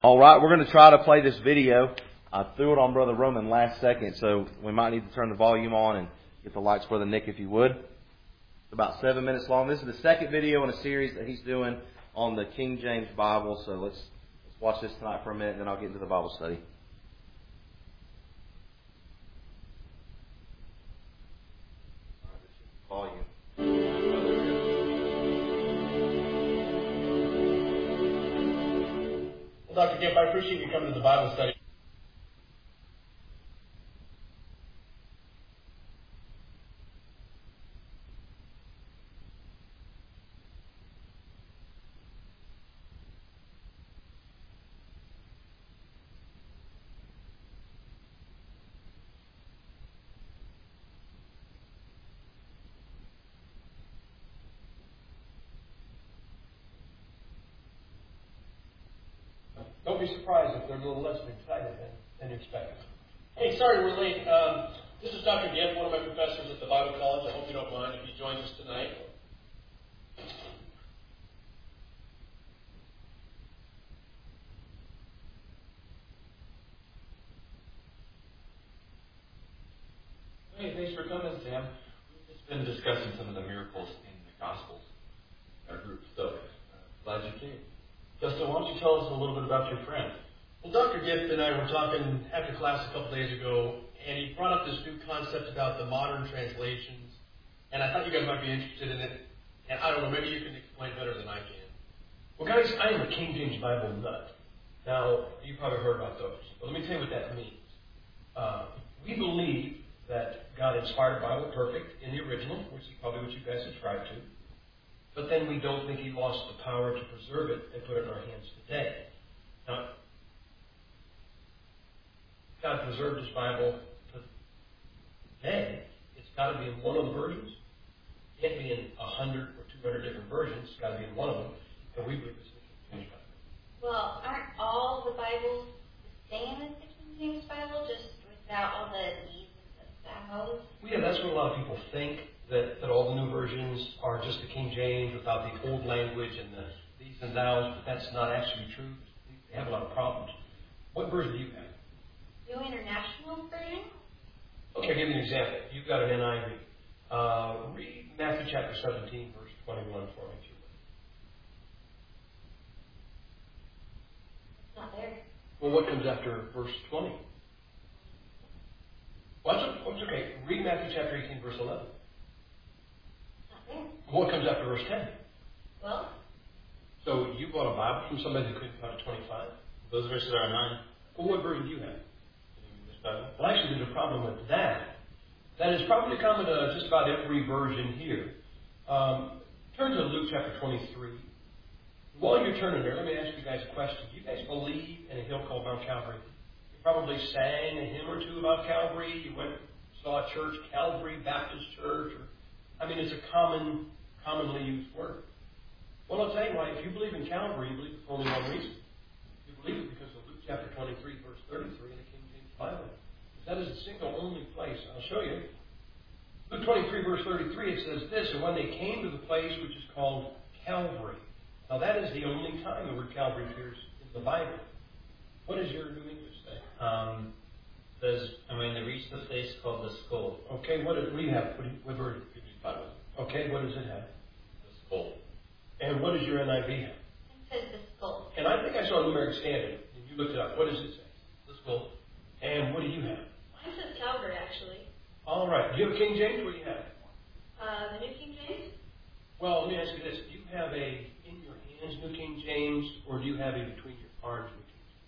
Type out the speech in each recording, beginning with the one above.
All right, we're going to try to play this video. I threw it on Brother Roman last second, so we might need to turn the volume on and get the lights, Brother Nick, if you would. It's about 7 minutes long. This is the second video in a series that he's doing on the King James Bible. So let's watch this tonight for a minute, and then I'll get into the Bible study. Volume. Well, Dr. Gipp, I appreciate you coming to the Bible study. Don't be surprised if they're a little less excited than you expected. Hey, sorry we're late. This is Dr. Gipp, one of my professors at the Bible College. I hope you don't mind if he joins us tonight. Hey, thanks for coming, Sam. We've just been discussing some of the miracles in the Gospels, our group, so glad you came. Justin, why don't you tell us a little bit about your friend? Well, Dr. Gipp and I were talking after class a couple days ago, and he brought up this new concept about the modern translations, and I thought you guys might be interested in it. And I don't know, maybe you can explain better than I can. Well, guys, I am a King James Bible nut. Now, you probably heard about those, but let me tell you what that means. We believe that God inspired the Bible perfect in the original, which is probably what you guys subscribe to. But then we don't think He lost the power to preserve it and put it in our hands today. Now, God preserved His Bible today. It's got to be in one of the versions. It can't be in 100 or 200 different versions. It's got to be in one of them. And we believe it's the King James Bible. Well, aren't all the Bibles the same as the King James Bible, just without all the these and the thous? Well, yeah, that's what a lot of people think. That all the new versions are just the King James without the old language and the these and thous, but that's not actually true. They have a lot of problems. What version do you have? New International Version? Okay, I'll give you an example. You've got an NIV. Read Matthew chapter 17, verse 21 for me, if you would. It's not there. Well, what comes after verse 20? Well, that's okay. Read Matthew chapter 18, verse 11. What comes after verse 10? Well? So you bought a Bible from somebody who couldn't count to 25? Those verses are mine. Well, what version do you have? This Bible. Well, actually, there's a problem with that. That is probably common to just about every version here. Turn to Luke chapter 23. While you're turning there, let me ask you guys a question. Do you guys believe in a hill called Mount Calvary? You probably sang a hymn or two about Calvary. You went saw a church, Calvary Baptist Church, or it's a commonly used word. Well, I'll tell you why. If you believe in Calvary, you believe it for only one reason. You believe it because of Luke chapter 23, verse 33 in the King James Bible. That is the single only place. I'll show you. Luke 23, verse 33, it says this, and when they came to the place which is called Calvary. Now, that is the only time the word Calvary appears in the Bible. What does your New English say? They reached the place called the skull. Okay, what do you have? What version? Bible. Okay, what does it have? The skull. And what does your NIV have? It says the skull. And I think I saw a numeric standard, and you looked it up. What does it say? The skull. And what do you have? Mine says Calvary, actually. All right. Do you have a King James? What do you have? The New King James? Well, let me ask you this. Do you have a in your hands New King James, or do you have a between your arms New King James?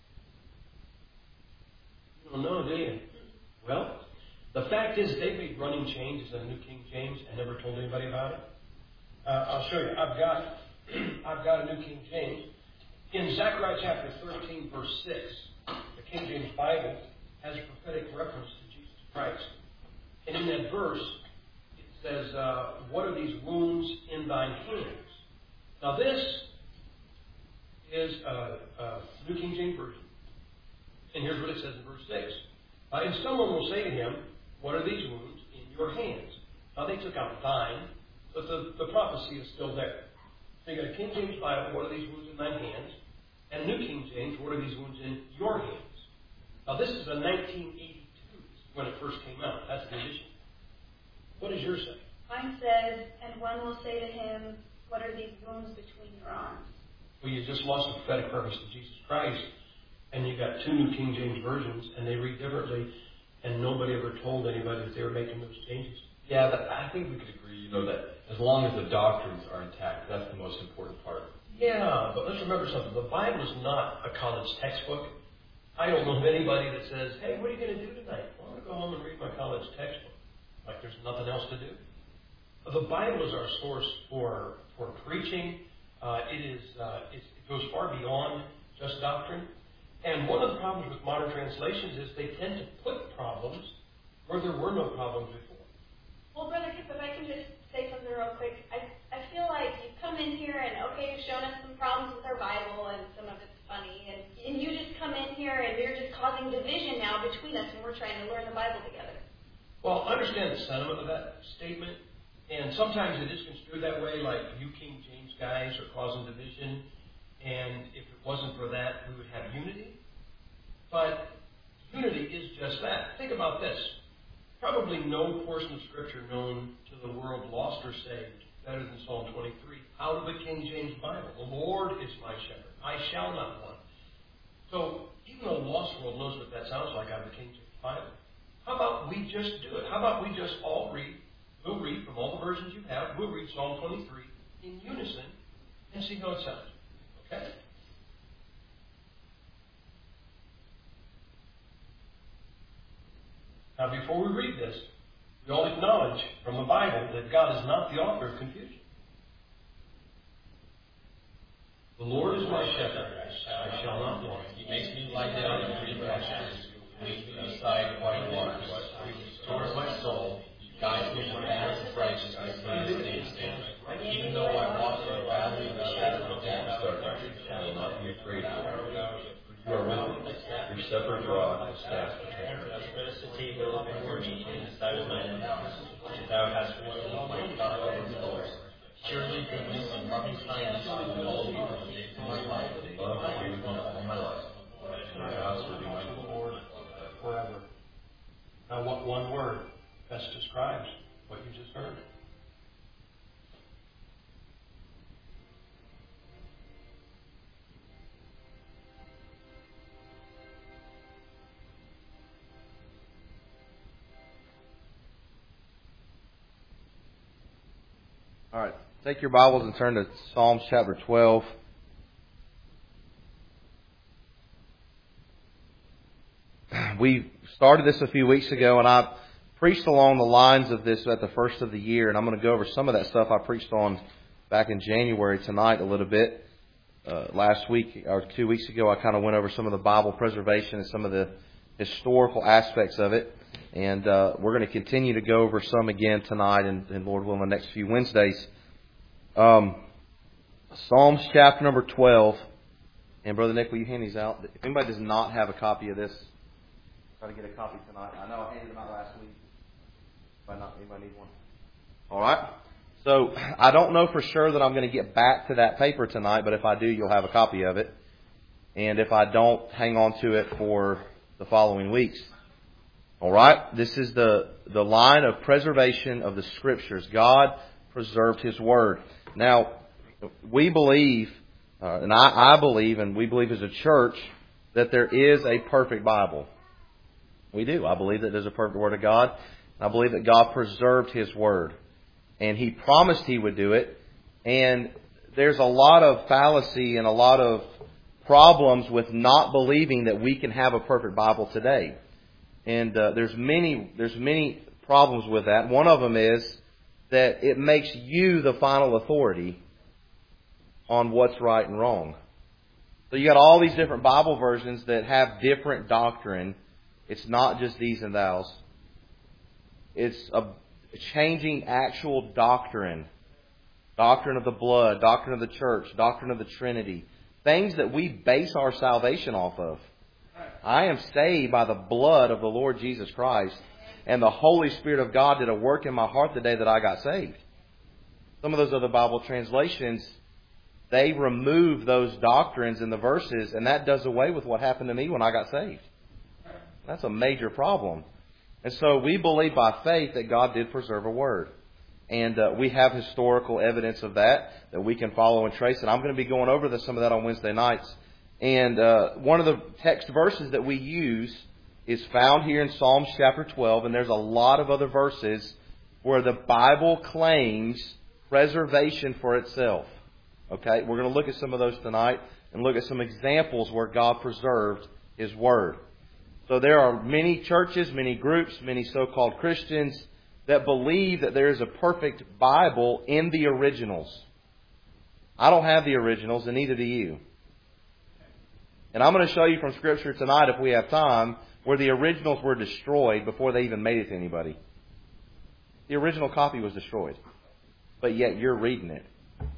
You don't know, do you? Well, the fact is they've made running changes in the New King James and never told anybody about it. I'll show you. I've got a New King James. In Zechariah chapter 13, verse 6, the King James Bible has a prophetic reference to Jesus Christ. And in that verse, it says, what are these wounds in thine hands? Now this is New King James Version. And here's what it says in verse 6. And someone will say to him, what are these wounds in your hands? Now they took out thine, but the prophecy is still there. So you got a King James Bible, what are these wounds in thine hands? And New King James, what are these wounds in your hands? Now this is a 1982 when it first came out. That's the edition. What does yours say? Mine says, and one will say to him, what are these wounds between your arms? Well, you just lost the prophetic purpose of Jesus Christ, and you got two New King James versions, and they read differently, and nobody ever told anybody that they were making those changes. Yeah, but I think we could agree, that as long as the doctrines are intact, that's the most important part. Yeah, but let's remember something. The Bible is not a college textbook. I don't know of anybody that says, hey, what are you going to do tonight? Well, I'm going to go home and read my college textbook. Like there's nothing else to do. The Bible is our source for preaching. It goes far beyond just doctrine. And one of the problems with modern translations is they tend to put problems where there were no problems before. Well, Brother Kip, if I can just say something real quick. I feel like you come in here and, okay, you've shown us some problems with our Bible and some of it's funny. And you just come in here and you're just causing division now between us and we're trying to learn the Bible together. Well, I understand the sentiment of that statement. And sometimes it is construed that way, like you King James guys are causing division. And if it wasn't for that, we would have unity. But unity is just that. Think about this. Probably no portion of Scripture known to the world, lost or saved, better than Psalm 23, out of the King James Bible. The Lord is my shepherd. I shall not want. So even the lost world knows what that sounds like out of the King James Bible. How about we just do it? How about we just all read? We'll read from all the versions you have. We'll read Psalm 23 in unison and see how it sounds. Okay? Now, before we read this, we all acknowledge from the Bible that God is not the author of confusion. The Lord is my shepherd, I shall not want. He makes me lie down in green pastures. He leads me beside quiet waters. He restores my soul. He guides me in paths of righteousness for His name's sake. Even though I walk through the valley of the shadow of death, I will not be afraid of it. You are with me. Your shepherd's rod and staff protect me. Thou spreadest a table before me in the sight of my enemies. Thou hast oiled my cup overflows. Surely goodness and loving kindness will follow me all the days of my life. Love will be with me all my life. My house will be my Lord forever. Now, what one word best describes what you just heard? All right. Take your Bibles and turn to Psalms chapter 12. We started this a few weeks ago, and I preached along the lines of this at the first of the year, and I'm going to go over some of that stuff I preached on back in January tonight a little bit. Last week, or 2 weeks ago, I kind of went over some of the Bible preservation and some of the historical aspects of it. And we're going to continue to go over some again tonight and Lord willing, the next few Wednesdays. Psalms chapter number 12. And Brother Nick, will you hand these out? If anybody does not have a copy of this, try to get a copy tonight. I know I handed them out last week. Anybody need one? All right. So I don't know for sure that I'm going to get back to that paper tonight, but if I do, you'll have a copy of it. And if I don't, hang on to it for the following weeks. All right? This is the line of preservation of the Scriptures. God preserved His Word. Now, we believe, and I believe, and we believe as a church, that there is a perfect Bible. We do. I believe that there's a perfect Word of God. I believe that God preserved His Word. And He promised He would do it. And there's a lot of fallacy and a lot of problems with not believing that we can have a perfect Bible today. And there's many problems with that. One of them is that it makes you the final authority on what's right and wrong. So you got all these different Bible versions that have different doctrine. It's not just these and thous. It's a changing actual doctrine. Doctrine of the blood, doctrine of the church, doctrine of the Trinity. Things that we base our salvation off of. I am saved by the blood of the Lord Jesus Christ. And the Holy Spirit of God did a work in my heart the day that I got saved. Some of those other Bible translations they remove those doctrines in the verses, and that does away with what happened to me when I got saved. That's a major problem. And so we believe by faith that God did preserve a word. And we have historical evidence of that we can follow and trace. And I'm going to be going over some of that on Wednesday nights. And one of the text verses that we use is found here in Psalms chapter 12. And there's a lot of other verses where the Bible claims preservation for itself. Okay, we're going to look at some of those tonight and look at some examples where God preserved His Word. So there are many churches, many groups, many so-called Christians that believe that there is a perfect Bible in the originals. I don't have the originals, and neither do you. And I'm going to show you from Scripture tonight, if we have time, where the originals were destroyed before they even made it to anybody. The original copy was destroyed, but yet you're reading it.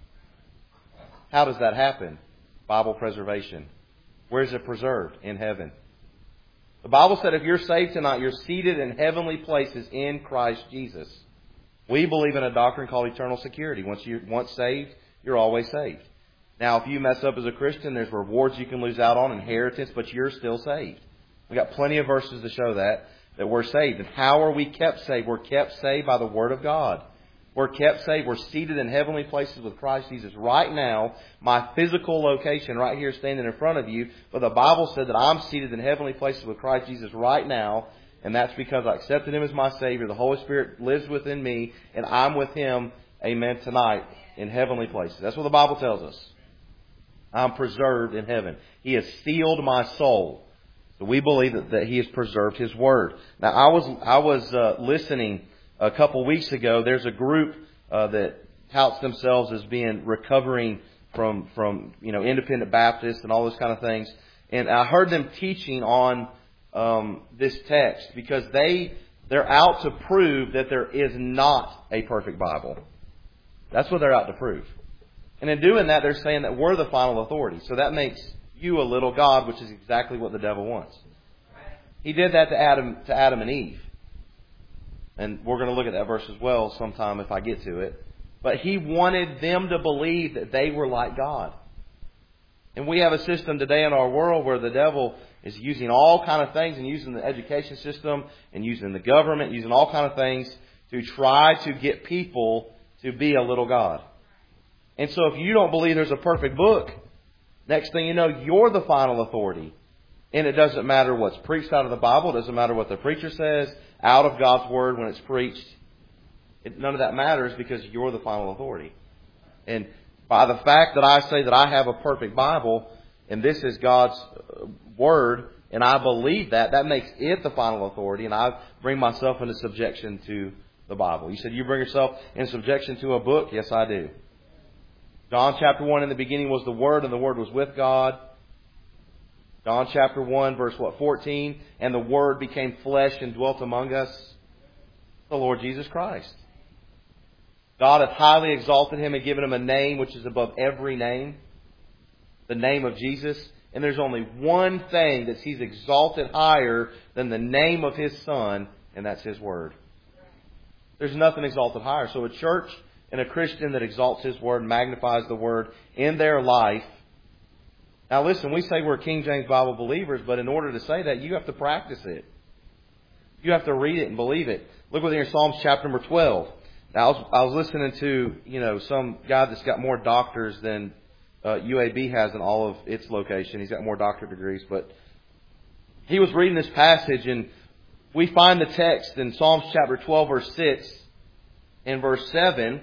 How does that happen? Bible preservation. Where is it preserved? In heaven. The Bible said if you're saved tonight, you're seated in heavenly places in Christ Jesus. We believe in a doctrine called eternal security. Once you're saved, you're always saved. Now, if you mess up as a Christian, there's rewards you can lose out on, inheritance, but you're still saved. We've got plenty of verses to show that we're saved. And how are we kept saved? We're kept saved by the Word of God. We're kept saved. We're seated in heavenly places with Christ Jesus. Right now, my physical location right here standing in front of you, but the Bible said that I'm seated in heavenly places with Christ Jesus right now, and that's because I accepted Him as my Savior. The Holy Spirit lives within me, and I'm with Him, amen, tonight in heavenly places. That's what the Bible tells us. I'm preserved in heaven. He has sealed my soul. So we believe that He has preserved His Word. Now, I was listening a couple weeks ago. There's a group that touts themselves as being recovering from independent Baptists and all those kind of things. And I heard them teaching on this text because they're out to prove that there is not a perfect Bible. That's what they're out to prove. And in doing that, they're saying that we're the final authority. So that makes you a little God, which is exactly what the devil wants. He did that to Adam and Eve. And we're going to look at that verse as well sometime if I get to it. But he wanted them to believe that they were like God. And we have a system today in our world where the devil is using all kind of things and using the education system and using the government, using all kind of things to try to get people to be a little God. And so if you don't believe there's a perfect book, next thing you know, you're the final authority. And it doesn't matter what's preached out of the Bible. It doesn't matter what the preacher says out of God's Word when it's preached. None of that matters because you're the final authority. And by the fact that I say that I have a perfect Bible and this is God's Word and I believe that makes it the final authority, and I bring myself into subjection to the Bible. You said you bring yourself in subjection to a book? Yes, I do. John chapter 1, in the beginning was the Word, and the Word was with God. John chapter 1, verse 14, and the Word became flesh and dwelt among us, the Lord Jesus Christ. God hath highly exalted Him and given Him a name which is above every name, the name of Jesus. And there's only one thing that He's exalted higher than the name of His Son, and that's His Word. There's nothing exalted higher. So a church and a Christian that exalts His Word, magnifies the Word in their life. Now listen, we say we're King James Bible believers, but in order to say that, you have to practice it. You have to read it and believe it. Look with me in Psalms chapter number 12. Now I was listening to, some guy that's got more doctors than UAB has in all of its location. He's got more doctorate degrees, but he was reading this passage, and we find the text in Psalms chapter 12, verse 6 and verse 7.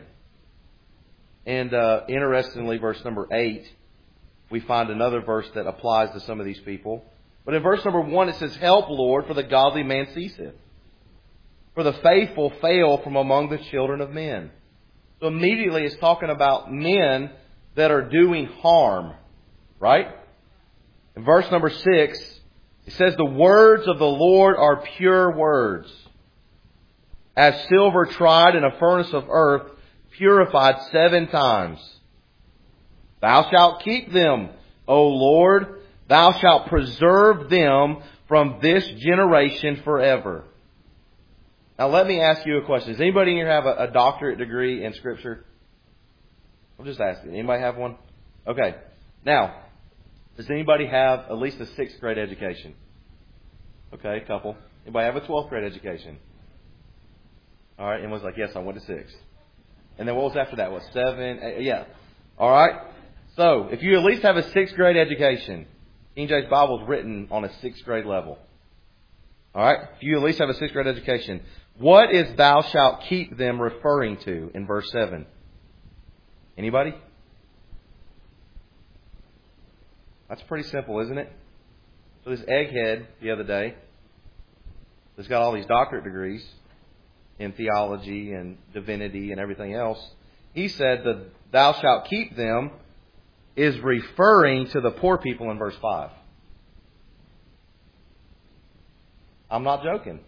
And interestingly, verse number 8, we find another verse that applies to some of these people. But in verse number 1, it says, "Help, Lord, for the godly man ceaseth. For the faithful fail from among the children of men." So immediately it's talking about men that are doing harm. Right? In verse number 6, it says, "The words of the Lord are pure words, as silver tried in a furnace of earth, purified 7 times. Thou shalt keep them, O Lord. Thou shalt preserve them from this generation forever." Now let me ask you a question. Does anybody here have a doctorate degree in Scripture? I'm just asking. Anybody have one? Okay. Now, does anybody have at least a 6th grade education? Okay, a couple. Anybody have a 12th grade education? All right, and was like, yes, I went to 6. And then what was after that? What, 7, 8? Yeah. All right. So, if you at least have a 6th grade education, King James Bible is written on a 6th grade level. All right. If you at least have a 6th grade education, what is "thou shalt keep them" referring to in verse 7? Anybody? That's pretty simple, isn't it? So this egghead the other day, that's got all these doctorate degrees in theology and divinity and everything else, he said that "thou shalt keep them" is referring to the poor people in verse 5. I'm not joking.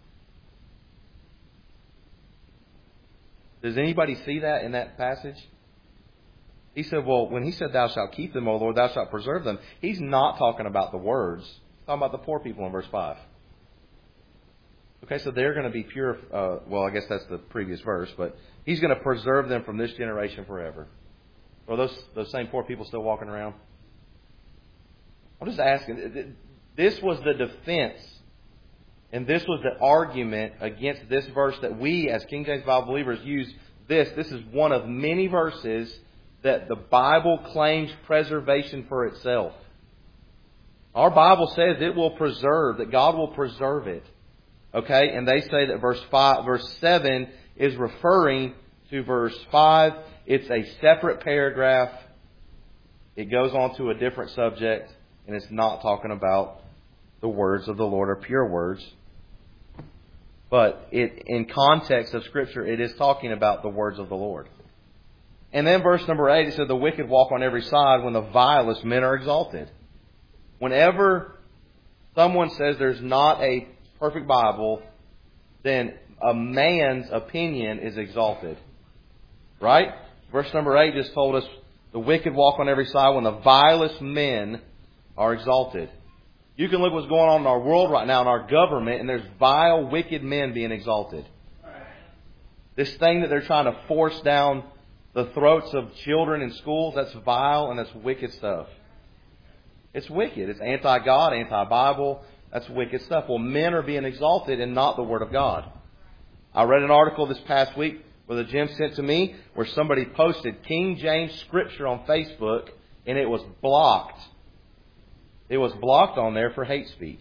Does anybody see that in that passage? He said, well, when he said, "Thou shalt keep them, O Lord, thou shalt preserve them," he's not talking about the words. He's talking about the poor people in verse 5. Okay, so they're going to be pure. Well, I guess that's the previous verse, but he's going to preserve them from this generation forever. Are those same poor people still walking around? I'm just asking. This was the defense, and this was the argument against this verse that we, as King James Bible believers, use. This is one of many verses that the Bible claims preservation for itself. Our Bible says it will preserve, that God will preserve it. Okay, and they say that verse 7 is referring to verse 5. It's a separate paragraph. It goes on to a different subject, and it's not talking about the words of the Lord or pure words. But in context of Scripture, it is talking about the words of the Lord. And then verse number 8, it said, "The wicked walk on every side when the vilest men are exalted." Whenever someone says there's not a perfect Bible, then a man's opinion is exalted. Right? Verse number 8 just told us, "The wicked walk on every side when the vilest men are exalted." You can look what's going on in our world right now, in our government, and there's vile, wicked men being exalted. This thing that they're trying to force down the throats of children in schools, that's vile and that's wicked stuff. It's wicked. It's anti-God, anti-Bible. That's wicked stuff. Well, men are being exalted and not the Word of God. I read an article this past week Brother Jim sent to me where somebody posted King James Scripture on Facebook and it was blocked. It was blocked on there for hate speech.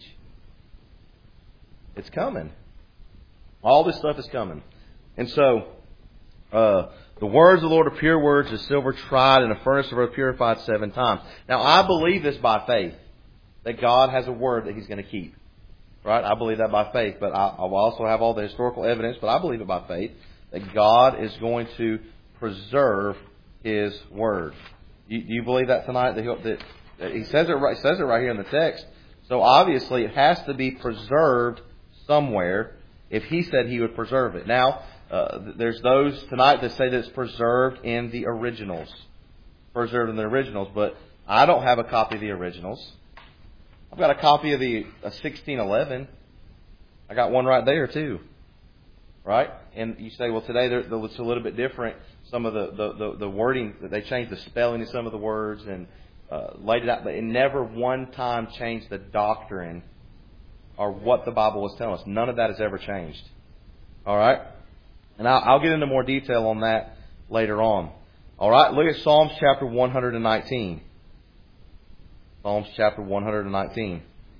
It's coming. All this stuff is coming. And so, the words of the Lord are pure words, as silver tried in a furnace of earth purified 7 times. Now, I believe this by faith, that God has a word that He's going to keep. Right? I believe that by faith, but I also have all the historical evidence, but I believe it by faith, that God is going to preserve His word. Do you believe that tonight? That He says it right here in the text. So obviously it has to be preserved somewhere if He said He would preserve it. Now, there's those tonight that say that it's preserved in the originals. Preserved in the originals, but I don't have a copy of the originals. I've got a copy of the 1611. I got one right there too. Right? And you say, well, today it's a little bit different. Some of the wording, they changed the spelling of some of the words and laid it out, but it never one time changed the doctrine or what the Bible was telling us. None of that has ever changed. All right? And I'll get into more detail on that later on. All right? Look at Psalms chapter 119. Psalms chapter 119.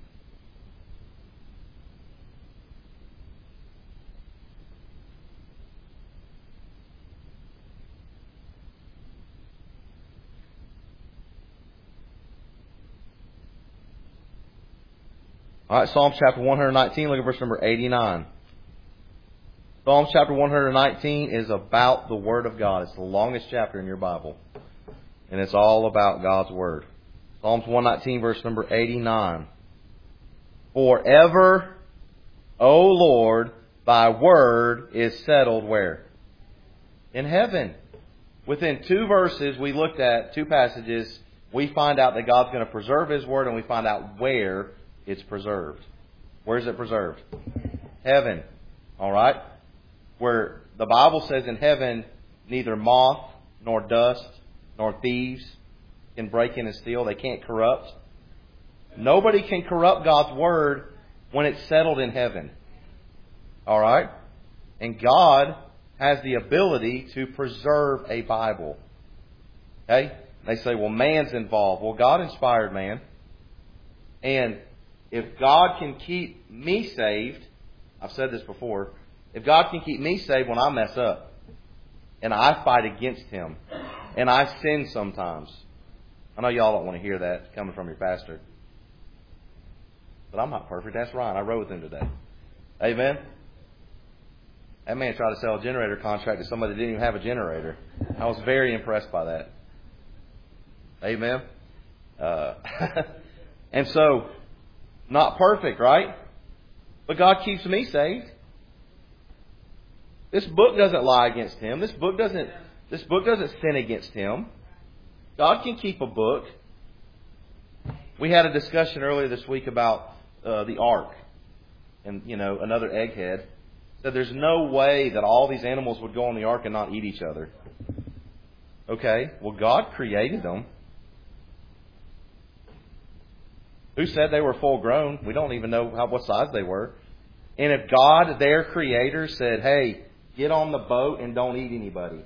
All right, Psalms chapter 119, look at verse number 89. Psalms chapter 119 is about the Word of God. It's the longest chapter in your Bible. And it's all about God's Word. Psalms 119, verse number 89. Forever, O Lord, Thy word is settled where? In heaven. Within 2 verses we looked at, 2 passages, we find out that God's going to preserve His word, and we find out where it's preserved. Where is it preserved? Heaven. All right? Where the Bible says in heaven, neither moth, nor dust, nor thieves can break in and steal. They can't corrupt. Nobody can corrupt God's Word when it's settled in heaven. All right? And God has the ability to preserve a Bible. Okay? They say, well, man's involved. Well, God inspired man. And if God can keep me saved, I've said this before, if God can keep me saved when I mess up, and I fight against Him, and I sin sometimes. I know y'all don't want to hear that coming from your pastor. But I'm not perfect. That's Ryan. I rode with him today. Amen? That man tried to sell a generator contract to somebody that didn't even have a generator. I was very impressed by that. Amen? And so, not perfect, right? But God keeps me saved. This book doesn't lie against Him. This book doesn't sin against Him. God can keep a book. We had a discussion earlier this week about the ark. And, another egghead said there's no way that all these animals would go on the ark and not eat each other. Okay, well, God created them. Who said they were full grown? We don't even know what size they were. And if God, their creator, said, hey, get on the boat and don't eat anybody.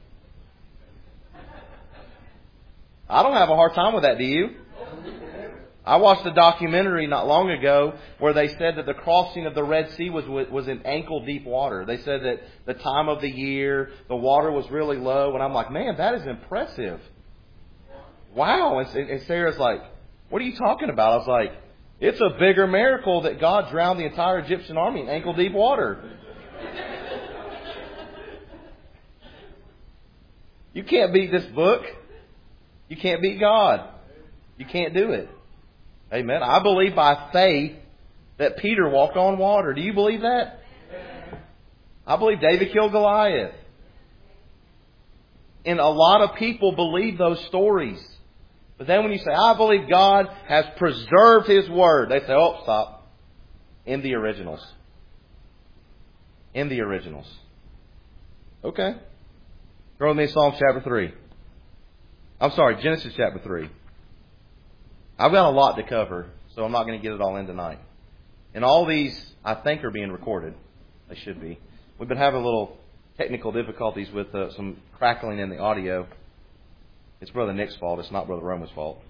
I don't have a hard time with that, do you? I watched a documentary not long ago where they said that the crossing of the Red Sea was in ankle-deep water. They said that the time of the year, the water was really low. And I'm like, man, that is impressive. Wow. And Sarah's like, what are you talking about? I was like, it's a bigger miracle that God drowned the entire Egyptian army in ankle-deep water. You can't beat this book. You can't beat God. You can't do it. Amen. I believe by faith that Peter walked on water. Do you believe that? I believe David killed Goliath. And a lot of people believe those stories. But then when you say, I believe God has preserved His Word, they say, oh, stop. In the originals. In the originals. Okay. Throw me Psalm chapter 3. I'm sorry, Genesis chapter 3. I've got a lot to cover, so I'm not going to get it all in tonight. And all these, I think, are being recorded. They should be. We've been having a little technical difficulties with some crackling in the audio. It's Brother Nick's fault. It's not Brother Roman's fault.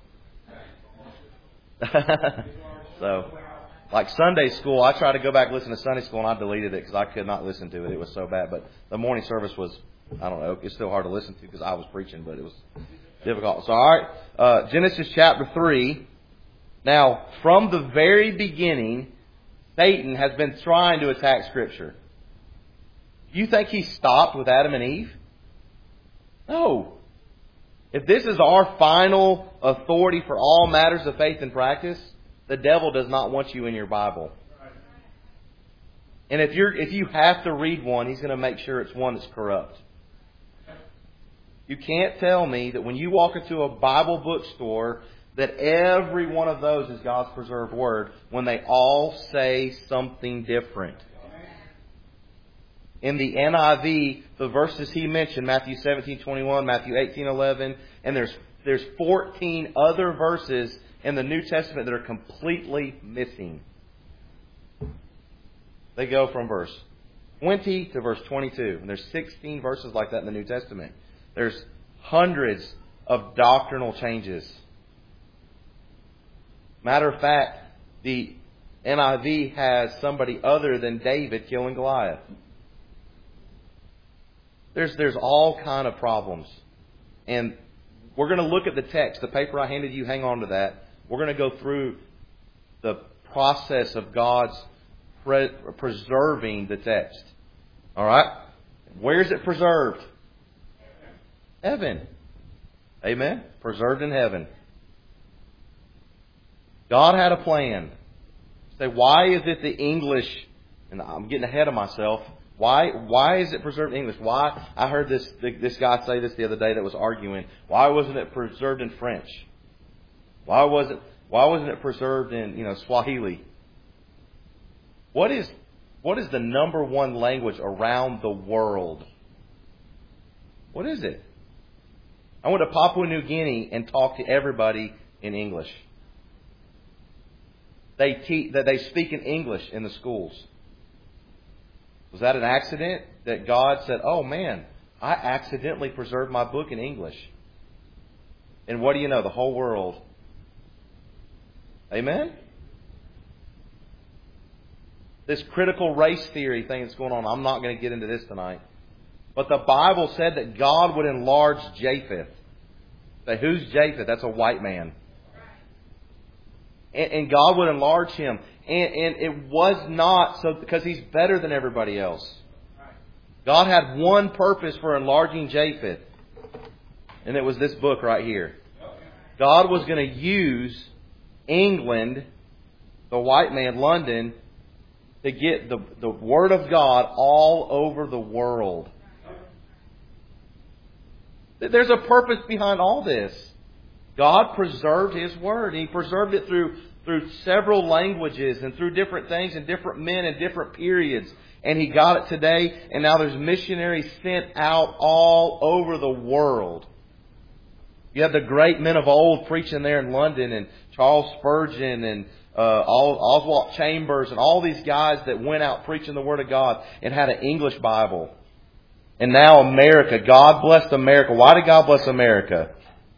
So, like Sunday school, I tried to go back and listen to Sunday school, and I deleted it because I could not listen to it. It was so bad. But the morning service was, I don't know, it's still hard to listen to because I was preaching, but it was difficult. So, all right, Genesis chapter 3. Now, from the very beginning, Satan has been trying to attack Scripture. You think he stopped with Adam and Eve? No. If this is our final authority for all matters of faith and practice, the devil does not want you in your Bible. And if you have to read one, he's going to make sure it's one that's corrupt. You can't tell me that when you walk into a Bible bookstore that every one of those is God's preserved Word when they all say something different. In the NIV, the verses he mentioned, Matthew 17:21, Matthew 18:11, and there's 14 other verses in the New Testament that are completely missing. They go from verse 20 to verse 22. And there's 16 verses like that in the New Testament. There's hundreds of doctrinal changes. Matter of fact, the NIV has somebody other than David killing Goliath. There's all kind of problems. And we're going to look at the text. The paper I handed you, hang on to that. We're going to go through the process of God's preserving the text. All right? Where is it preserved? Heaven. Amen? Preserved in heaven. God had a plan. Say, why is it the English, and I'm getting ahead of myself, why is it preserved in English? Why? I heard this guy say this the other day that was arguing. Why wasn't it preserved in French? Why wasn't it preserved in Swahili? What is the number one language around the world? What is it? I went to Papua New Guinea and talked to everybody in English. They speak in English in the schools. Was that an accident that God said, oh man, I accidentally preserved my book in English? And what do you know? The whole world. Amen? This critical race theory thing that's going on, I'm not going to get into this tonight. But the Bible said that God would enlarge Japheth. Say, who's Japheth? That's a white man. And God would enlarge him. And it was not so because he's better than everybody else. God had one purpose for enlarging Japheth. And it was this book right here. God was going to use England, the white man, London, to get the Word of God all over the world. There's a purpose behind all this. God preserved His Word. He preserved it through several languages and through different things and different men and different periods. And He got it today. And now there's missionaries sent out all over the world. You have the great men of old preaching there in London, and Charles Spurgeon and Oswald Chambers and all these guys that went out preaching the Word of God and had an English Bible. And now America. God blessed America. Why did God bless America?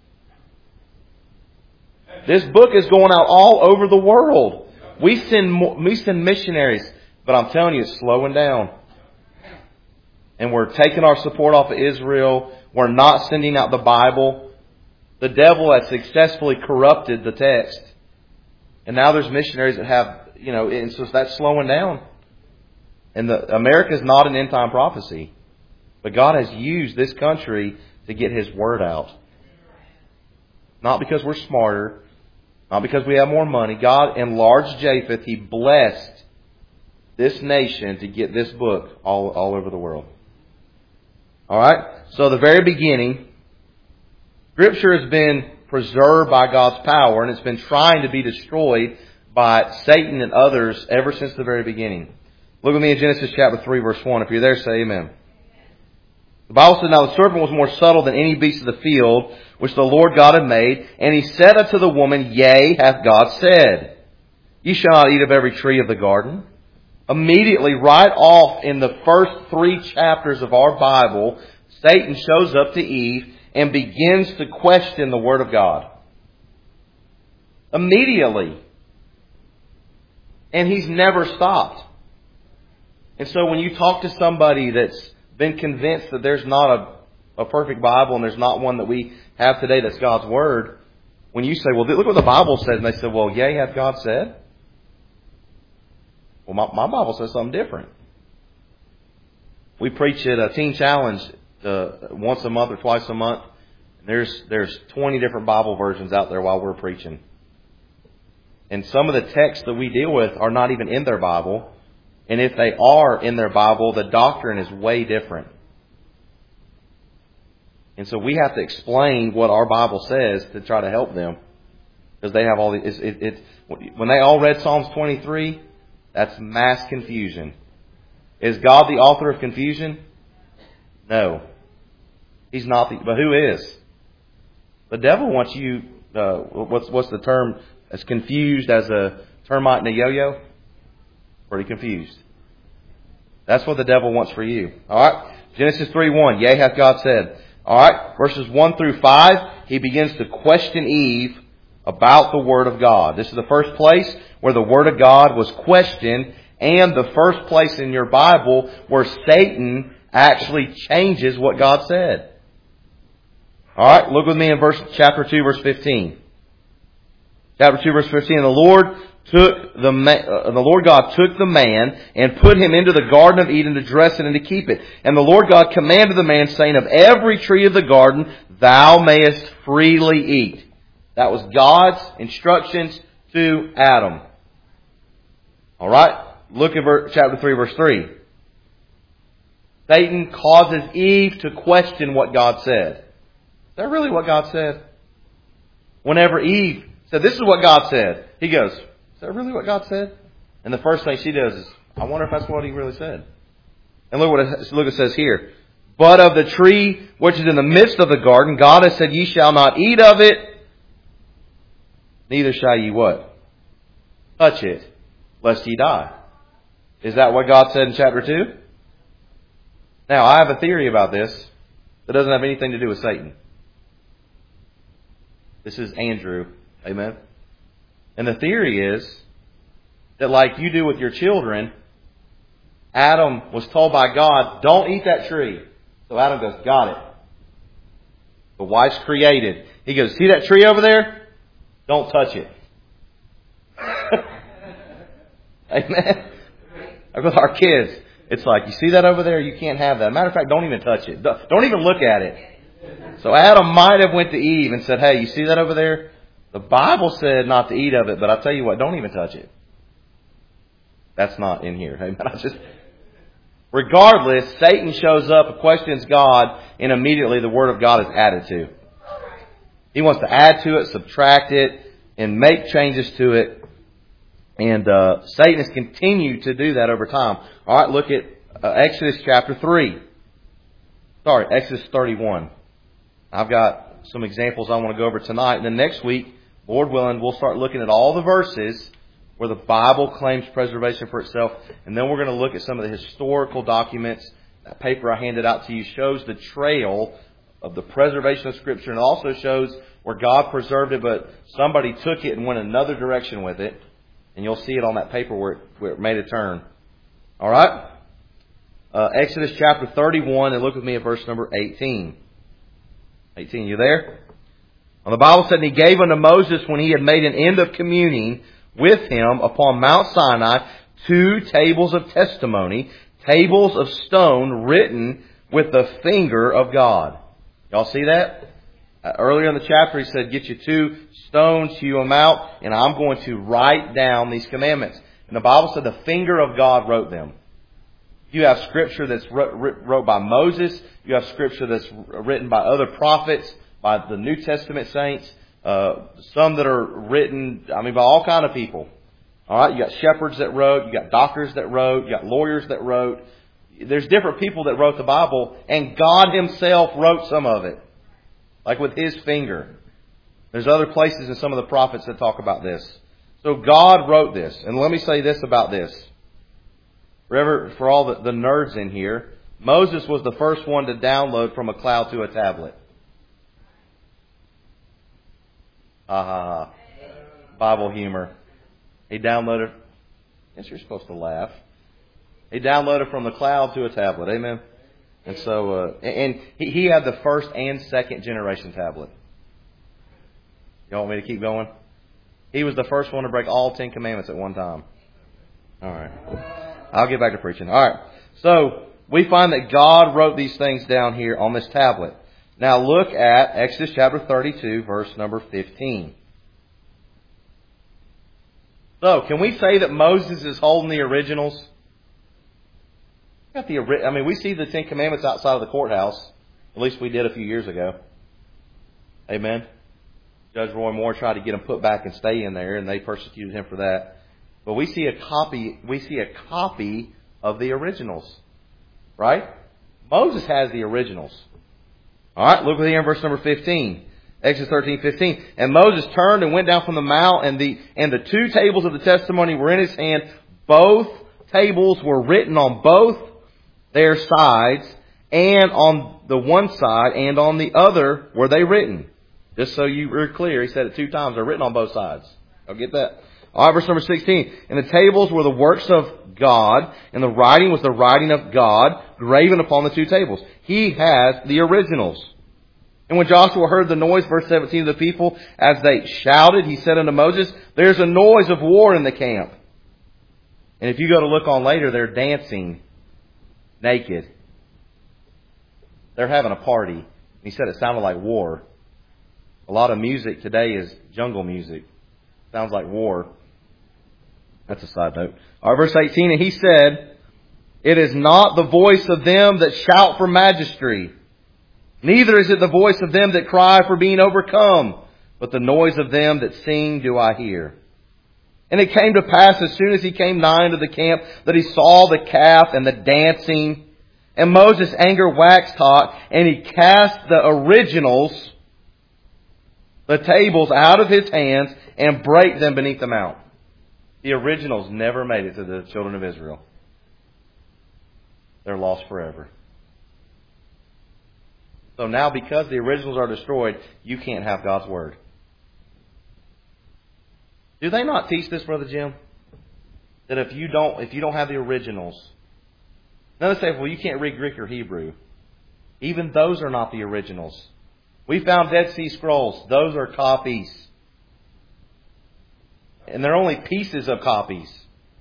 This book is going out all over the world. We send missionaries, but I'm telling you, it's slowing down. And we're taking our support off of Israel. We're not sending out the Bible. The devil has successfully corrupted the text. And now there's missionaries that have, and so that's slowing down. And America is not an end time prophecy. But God has used this country to get His Word out. Not because we're smarter. Not because we have more money. God enlarged Japheth. He blessed this nation to get this book all over the world. Alright? So the very beginning, Scripture has been preserved by God's power, and it's been trying to be destroyed by Satan and others ever since the very beginning. Look with me in Genesis chapter 3, verse 1. If you're there, say amen. The Bible says, now the serpent was more subtle than any beast of the field, which the Lord God had made. And he said unto the woman, Yea, hath God said, Ye shall not eat of every tree of the garden. Immediately, right off in the first 3 chapters of our Bible, Satan shows up to Eve and begins to question the Word of God. Immediately. And he's never stopped. And so when you talk to somebody that's been convinced that there's not a perfect Bible and there's not one that we have today that's God's Word, when you say, well, look what the Bible says, and they say, well, yea, hath God said? Well, my Bible says something different. We preach at a Teen Challenge once a month or twice a month. There's 20 different Bible versions out there while we're preaching. And some of the texts that we deal with are not even in their Bible. And if they are in their Bible, the doctrine is way different. And so we have to explain what our Bible says to try to help them. Because they have all the... when they all read Psalms 23, that's mass confusion. Is God the author of confusion? No. He's not. But who is? The devil wants you... what's the term? As confused as a termite in a yo-yo? Pretty confused. That's what the devil wants for you. Alright? Genesis 3:1. Yea, hath God said. Alright? Verses 1 through 5. He begins to question Eve about the Word of God. This is the first place where the Word of God was questioned. And the first place in your Bible where Satan actually changes what God said. Alright? Look with me in chapter 2, verse 15. Chapter 2, verse 15. And the Lord God took the man and put him into the Garden of Eden to dress it and to keep it. And the Lord God commanded the man, saying, Of every tree of the garden thou mayest freely eat. That was God's instructions to Adam. Alright? Look at chapter 3, verse 3. Satan causes Eve to question what God said. Is that really what God said? Whenever Eve said, this is what God said, he goes, is that really what God said? And the first thing she does is, I wonder if that's what He really said. And look what it says here. But of the tree which is in the midst of the garden, God has said, ye shall not eat of it, neither shall ye what? Touch it, lest ye die. Is that what God said in chapter 2? Now, I have a theory about this that doesn't have anything to do with Satan. This is Andrew. Amen. And the theory is that like you do with your children, Adam was told by God, don't eat that tree. So Adam goes, got it. The wife's created. He goes, see that tree over there? Don't touch it. Amen. Like with our kids, it's like, you see that over there? You can't have that. Matter of fact, don't even touch it. Don't even look at it. So Adam might have went to Eve and said, hey, you see that over there? The Bible said not to eat of it, but I'll tell you what, don't even touch it. That's not in here. Amen. Regardless, Satan shows up, questions God, and immediately the Word of God is added to. He wants to add to it, subtract it, and make changes to it. And Satan has continued to do that over time. All right, look at Exodus chapter 3. Exodus 31. I've got some examples I want to go over tonight. And then next week, Lord willing, we'll start looking at all the verses where the Bible claims preservation for itself. And then we're going to look at some of the historical documents. That paper I handed out to you shows the trail of the preservation of Scripture. And it also shows where God preserved it, but somebody took it and went another direction with it. And you'll see it on that paper where it made a turn. All right? Exodus chapter 31, and look with me at verse number 18. 18, you there? And the Bible said, and he gave unto Moses, when he had made an end of communing with him upon Mount Sinai, 2 tables of testimony, tables of stone written with the finger of God. Y'all see that? Earlier in the chapter, he said, get you 2 stones, hew them out, and I'm going to write down these commandments. And the Bible said the finger of God wrote them. You have Scripture that's wrote by Moses. You have Scripture that's written by other prophets, by the New Testament saints. Some that are written, by all kind of people. All right, you got shepherds that wrote. You got doctors that wrote. You got lawyers that wrote. There's different people that wrote the Bible, and God Himself wrote some of it, like with His finger. There's other places in some of the prophets that talk about this. So God wrote this. And let me say this about this. For all the nerds in here, Moses was the first one to download from a cloud to a tablet. Bible humor. He downloaded. Yes, you're supposed to laugh. He downloaded from the cloud to a tablet. Amen. And so, and he had the first and second generation tablet. You want me to keep going? He was the first one to break all 10 commandments at one time. All right. I'll get back to preaching. All right. So, we find that God wrote these things down here on this tablet. Now look at Exodus chapter 32, verse number 15. So, can we say that Moses is holding the originals? We see the 10 Commandments outside of the courthouse. At least we did a few years ago. Amen. Judge Roy Moore tried to get them put back and stay in there, and they persecuted him for that. But we see a copy of the originals. Right? Moses has the originals. Alright, look here in verse number 15. Exodus 13:15. And Moses turned and went down from the mount, and the 2 tables of the testimony were in his hand. Both tables were written on both their sides, and on the one side and on the other were they written. Just so you were clear, he said it 2 times. They're written on both sides. I'll get that. All right, verse number 16. And the tables were the works of God, and the writing was the writing of God, graven upon the 2 tables. He has the originals. And when Joshua heard the noise, verse 17, of the people, as they shouted, he said unto Moses, there's a noise of war in the camp. And if you go to look on later, they're dancing naked. They're having a party. And he said it sounded like war. A lot of music today is jungle music. Sounds like war. That's a side note. All right, verse 18, and he said, it is not the voice of them that shout for majesty, neither is it the voice of them that cry for being overcome, but the noise of them that sing do I hear. And it came to pass, as soon as he came nigh unto the camp, that he saw the calf and the dancing. And Moses' anger waxed hot, and he cast the originals, the tables, out of his hands and brake them beneath the mount. The originals never made it to the children of Israel. They're lost forever. So now, because the originals are destroyed, you can't have God's Word. Do they not teach this, Brother Jim? That if you don't have the originals, now they say, well, you can't read Greek or Hebrew. Even those are not the originals. We found Dead Sea Scrolls. Those are copies. And they're only pieces of copies.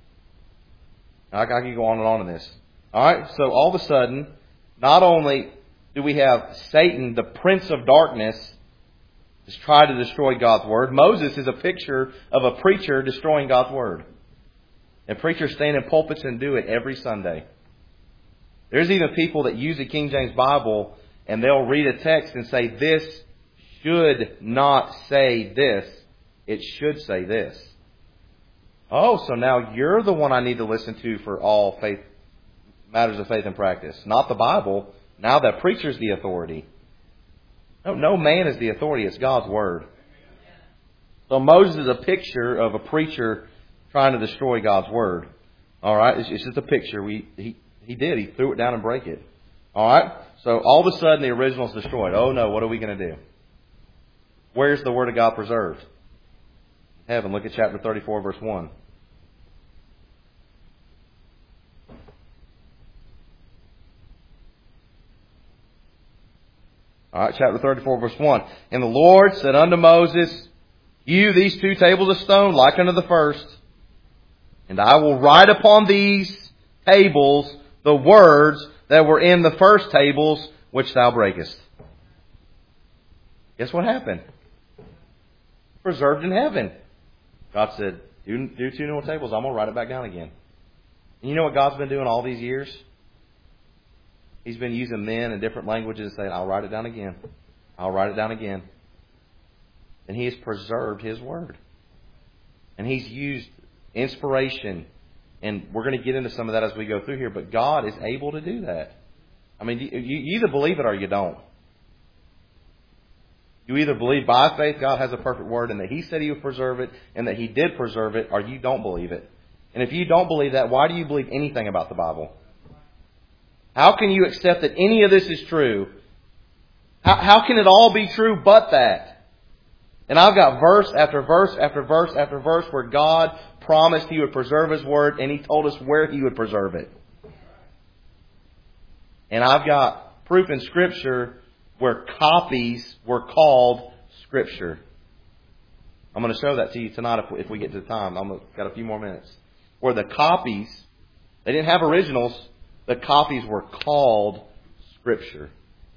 I can go on and on in this. Alright, so all of a sudden, not only do we have Satan, the prince of darkness, is trying to destroy God's Word. Moses is a picture of a preacher destroying God's Word. And preachers stand in pulpits and do it every Sunday. There's even people that use the King James Bible and they'll read a text and say, this should not say this. It should say this. Oh, so now you're the one I need to listen to for all faith, matters of faith and practice. Not the Bible. Now that preacher's the authority. No man is the authority. It's God's Word. So Moses is a picture of a preacher trying to destroy God's Word. All right? It's just a picture. He did. He threw it down and break it. All right? So all of a sudden the original's destroyed. Oh no, what are we going to do? Where's the Word of God preserved? Heaven. Look at chapter 34, verse 1. All right, chapter 34, verse 1. And the Lord said unto Moses, hew these 2 tables of stone like unto the first, and I will write upon these tables the words that were in the first tables which thou breakest. Guess what happened? Preserved in heaven. God said, do 2 new tables, I'm going to write it back down again. And you know what God's been doing all these years? He's been using men in different languages and saying, I'll write it down again. I'll write it down again. And He has preserved His Word. And He's used inspiration. And we're going to get into some of that as we go through here. But God is able to do that. I mean, you either believe it or you don't. You either believe by faith God has a perfect Word and that He said He would preserve it and that He did preserve it, or you don't believe it. And if you don't believe that, why do you believe anything about the Bible? How can you accept that any of this is true? How can it all be true but that? And I've got verse after verse after verse after verse where God promised He would preserve His Word and He told us where He would preserve it. And I've got proof in Scripture where copies were called Scripture. I'm going to show that to you tonight if we get to the time. I've got a few more minutes. Where the copies, they didn't have originals, the copies were called Scripture.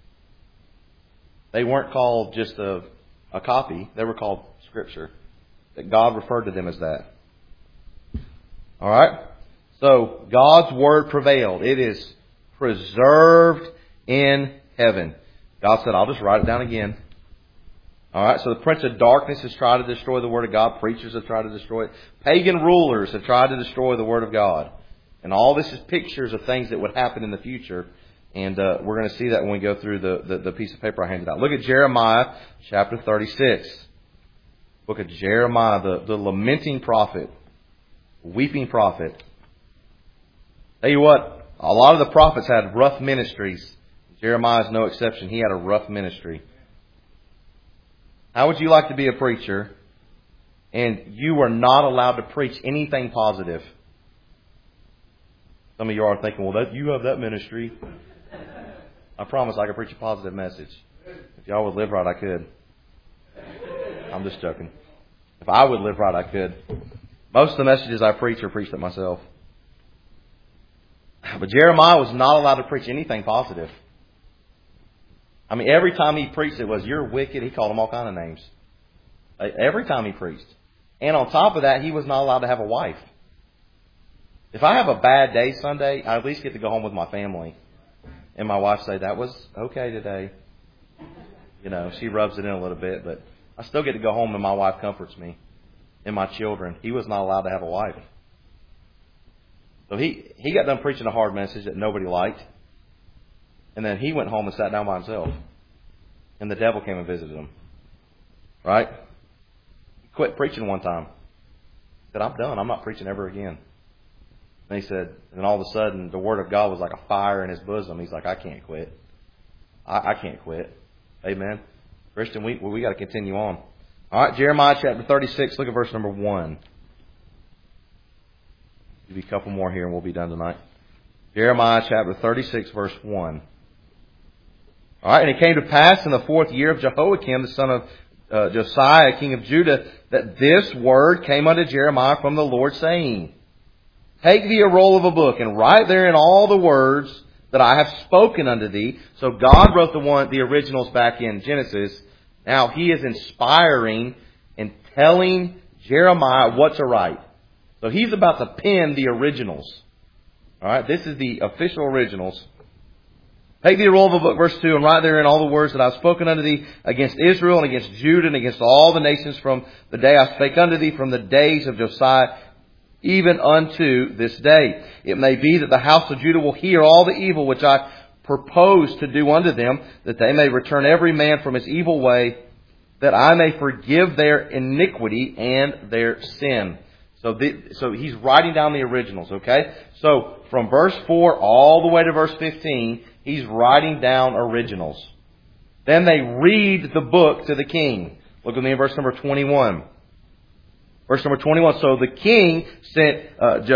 They weren't called just a copy. They were called Scripture. That God referred to them as that. All right? So, God's Word prevailed. It is preserved in heaven. God said, I'll just write it down again. All right? So, the prince of darkness has tried to destroy the Word of God. Preachers have tried to destroy it. Pagan rulers have tried to destroy the Word of God. And all this is pictures of things that would happen in the future. And we're going to see that when we go through the piece of paper I handed out. Look at Jeremiah chapter 36. Book of Jeremiah, the lamenting prophet, weeping prophet. Tell you what, a lot of the prophets had rough ministries. Jeremiah is no exception. He had a rough ministry. How would you like to be a preacher and you were not allowed to preach anything positive? Some of you are thinking, well, you have that ministry. I promise I could preach a positive message. If y'all would live right, I could. I'm just joking. If I would live right, I could. Most of the messages I preach are preached at myself. But Jeremiah was not allowed to preach anything positive. I mean, every time he preached, it was, you're wicked. He called them all kind of names. Every time he preached. And on top of that, he was not allowed to have a wife. If I have a bad day Sunday, I at least get to go home with my family. And my wife say, that was okay today. You know, she rubs it in a little bit, but I still get to go home and my wife comforts me. And my children. He was not allowed to have a wife. So he got done preaching a hard message that nobody liked. And then he went home and sat down by himself. And the devil came and visited him. Right? He quit preaching one time. He said, I'm done. I'm not preaching ever again. And he said, and all of a sudden, the Word of God was like a fire in his bosom. He's like, I can't quit. I can't quit. Amen. Christian, we got to continue on. All right, Jeremiah chapter 36, look at verse number 1. Give you a couple more here and we'll be done tonight. Jeremiah chapter 36, verse 1. All right, and it came to pass in the 4th year of Jehoiakim, the son of Josiah, king of Judah, that this word came unto Jeremiah from the Lord, saying, Take thee a roll of a book, and write therein all the words that I have spoken unto thee. So God wrote the originals back in Genesis. Now He is inspiring and telling Jeremiah what to write. So He's about to pen the originals. All right, this is the official originals. Take thee a roll of a book, verse 2, and write therein all the words that I have spoken unto thee against Israel and against Judah and against all the nations from the day I spake unto thee from the days of Josiah even unto this day. It may be that the house of Judah will hear all the evil which I propose to do unto them, that they may return every man from his evil way, that I may forgive their iniquity and their sin. So he's writing down the originals, okay? So from verse 4 all the way to verse 15, he's writing down originals. Then they read the book to the king. Look with me in verse number 21. Verse number 21. So the king sent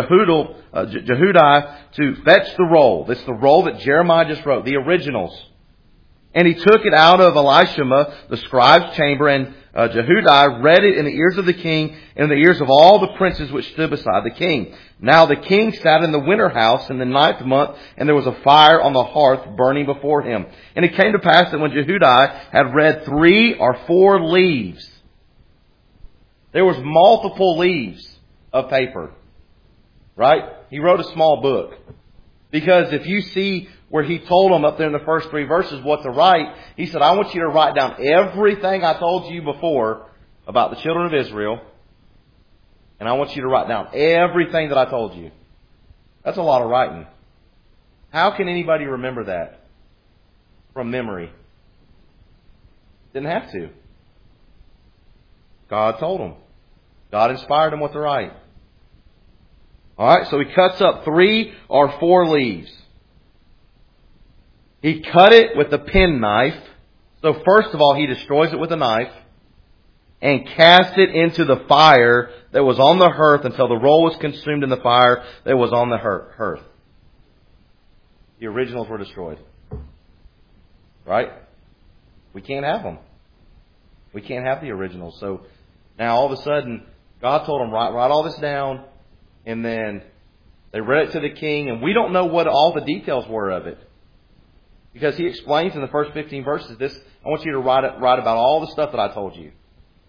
Jehudi to fetch the roll. This is the roll that Jeremiah just wrote, the originals. And he took it out of Elishama, the scribe's chamber, and Jehudi read it in the ears of the king and in the ears of all the princes which stood beside the king. Now the king sat in the winter house in the 9th month, and there was a fire on the hearth burning before him. And it came to pass that when Jehudi had read 3 or 4 leaves, there was multiple leaves of paper. Right? He wrote a small book. Because if you see where he told them up there in the first 3 verses what to write, he said, I want you to write down everything I told you before about the children of Israel. And I want you to write down everything that I told you. That's a lot of writing. How can anybody remember that from memory? Didn't have to. God told them. God inspired them what to write. Alright, so he cuts up 3 or 4 leaves. He cut it with a penknife. So first of all, he destroys it with a knife and cast it into the fire that was on the hearth until the roll was consumed in the fire that was on the hearth. The originals were destroyed. Right? We can't have them. We can't have the originals. So now all of a sudden, God told them, write all this down. And then they read it to the king. And we don't know what all the details were of it. Because he explains in the first 15 verses, this, I want you to write about all the stuff that I told you.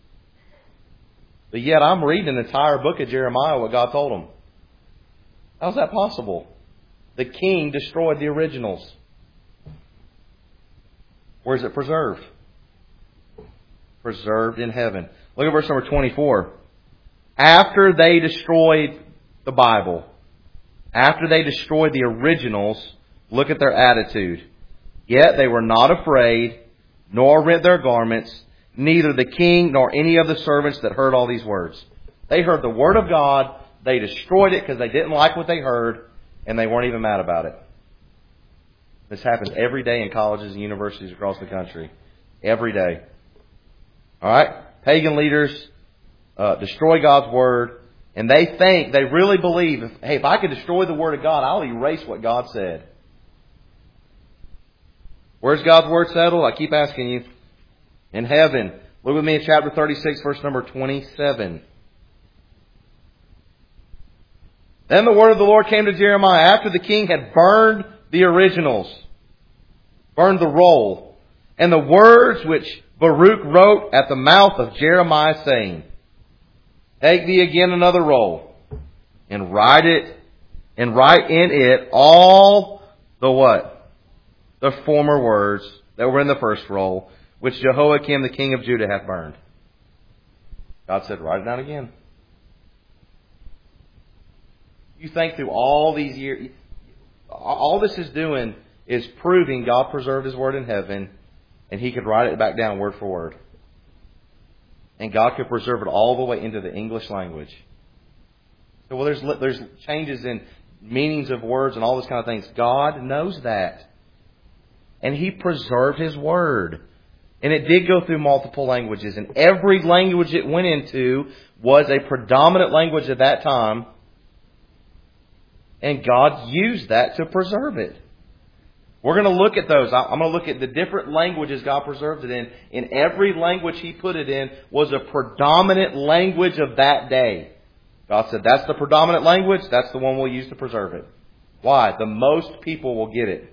But yet I'm reading the entire book of Jeremiah, what God told him. How's that possible? The king destroyed the originals. Where is it preserved? Preserved in heaven. Look at verse number 24. After they destroyed the Bible, after they destroyed the originals, look at their attitude. Yet they were not afraid, nor rent their garments, neither the king nor any of the servants that heard all these words. They heard the word of God, they destroyed it because they didn't like what they heard, and they weren't even mad about it. This happens every day in colleges and universities across the country. Every day. Alright? Pagan leaders destroy God's word, and they really believe, if I could destroy the word of God, I'll erase what God said. Where's God's word settled? I keep asking you. In heaven. Look with me in chapter 36, verse number 27. Then the word of the Lord came to Jeremiah after the king had burned the originals, burned the roll, and the words which Baruch wrote at the mouth of Jeremiah, saying, Take thee again another roll, and write in it all the what? The former words that were in the first roll, which Jehoiakim the king of Judah hath burned. God said, write it down again. You think through all these years, all this is doing is proving God preserved His Word in heaven, and He could write it back down word for word. And God could preserve it all the way into the English language. So, well, there's changes in meanings of words and all those kind of things. God knows that. And He preserved His Word. And it did go through multiple languages. And every language it went into was a predominant language at that time. And God used that to preserve it. We're going to look at those. I'm going to look at the different languages God preserved it in. In every language He put it in was a predominant language of that day. God said, that's the predominant language. That's the one we'll use to preserve it. Why? The most people will get it.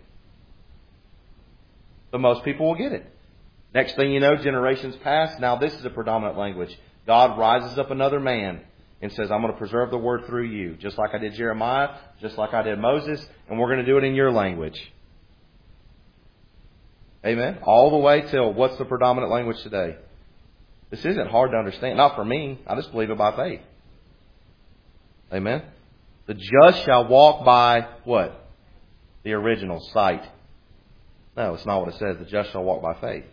The most people will get it. Next thing you know, generations pass. Now this is a predominant language. God rises up another man and says, I'm going to preserve the Word through you. Just like I did Jeremiah, just like I did Moses, and we're going to do it in your language. Amen? All the way till what's the predominant language today? This isn't hard to understand. Not for me. I just believe it by faith. Amen? The just shall walk by what? The original sight. No, it's not what it says. The just shall walk by faith.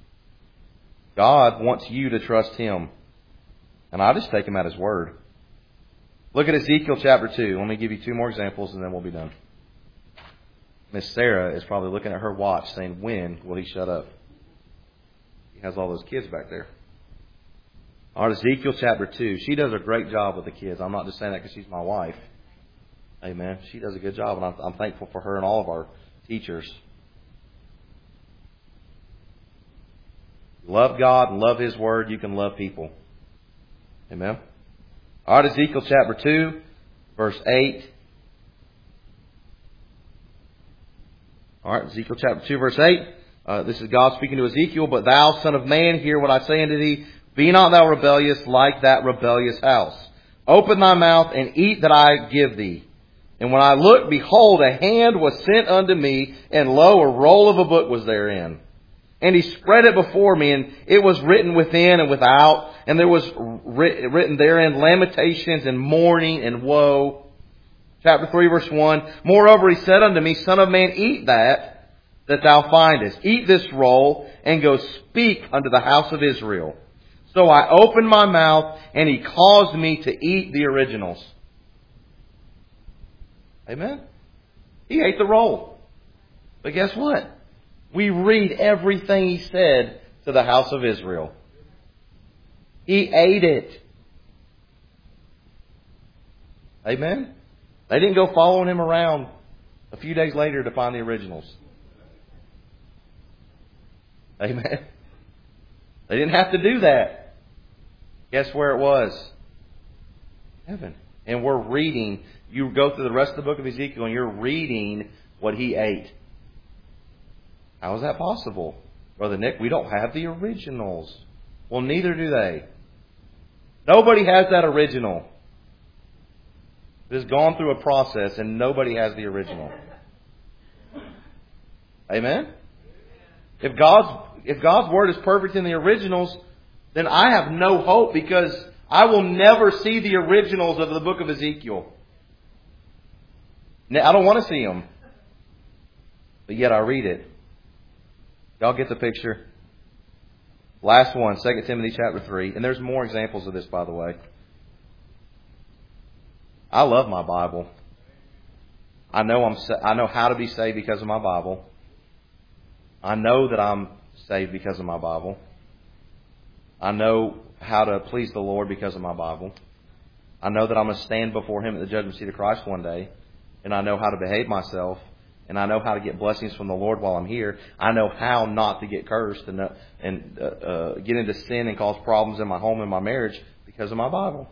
God wants you to trust Him. And I just take Him at His word. Look at Ezekiel chapter 2. Let me give you 2 more examples and then we'll be done. Miss Sarah is probably looking at her watch saying, when will he shut up? He has all those kids back there. All right, Ezekiel chapter 2. She does a great job with the kids. I'm not just saying that because she's my wife. Amen. She does a good job, and I'm thankful for her and all of our teachers. Love God and love His Word. You can love people. Amen. All right, Ezekiel chapter 2, verse 8. All right, Ezekiel chapter 2, verse 8. This is God speaking to Ezekiel. But thou, son of man, hear what I say unto thee. Be not thou rebellious like that rebellious house. Open thy mouth and eat that I give thee. And when I looked, behold, a hand was sent unto me, and lo, a roll of a book was therein. And he spread it before me, and it was written within and without, and there was written therein lamentations and mourning and woe. Chapter 3, verse 1. Moreover, he said unto me, Son of man, eat that thou findest. Eat this roll, and go speak unto the house of Israel. So I opened my mouth, and he caused me to eat the originals. Amen? He ate the roll. But guess what? We read everything he said to the house of Israel. He ate it. Amen? They didn't go following him around a few days later to find the originals. Amen? They didn't have to do that. Guess where it was? Heaven. And we're reading. You go through the rest of the book of Ezekiel and you're reading what he ate. How is that possible? Brother Nick, we don't have the originals. Well, neither do they. Nobody has that original. It has gone through a process and nobody has the original. Amen? If God's Word is perfect in the originals, then I have no hope because I will never see the originals of the book of Ezekiel. I don't want to see them. But yet I read it. Y'all get the picture? Last one, 2 Timothy chapter 3. And there's more examples of this, by the way. I love my Bible. I know how to be saved because of my Bible. I know that I'm saved because of my Bible. I know how to please the Lord because of my Bible. I know that I'm going to stand before Him at the judgment seat of Christ one day. And I know how to behave myself. And I know how to get blessings from the Lord while I'm here. I know how not to get cursed and get into sin and cause problems in my home and my marriage because of my Bible.